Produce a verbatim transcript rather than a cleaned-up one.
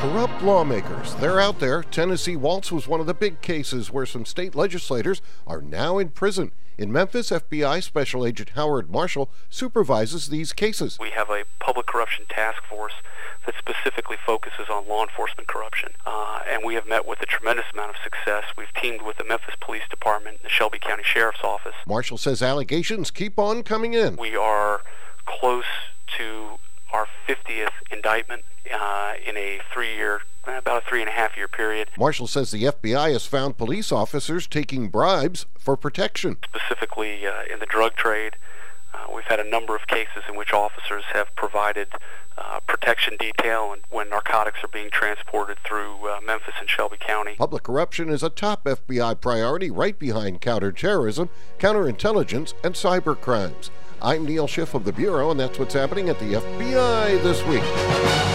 Corrupt lawmakers. They're out there. Tennessee Waltz was one of the big cases where some state legislators are now in prison. In Memphis, F B I Special Agent Howard Marshall supervises these cases. We have a public corruption task force that specifically focuses on law enforcement corruption, uh, and we have met with a tremendous amount of success. We've teamed with the Memphis Police Department and the Shelby County Sheriff's Office. Marshall says allegations keep on coming in. We are close to our fiftieth indictment uh, in a three-year, about a three-and-a-half-year period. Marshall says the F B I has found police officers taking bribes for protection. Specifically uh, in the drug trade, uh, we've had a number of cases in which officers have provided uh, protection detail and when narcotics are being transported through uh, Memphis and Shelby County. Public corruption is a top F B I priority right behind counterterrorism, counterintelligence, and cyber crimes. I'm Neil Schiff of the Bureau, and that's what's happening at the F B I this week.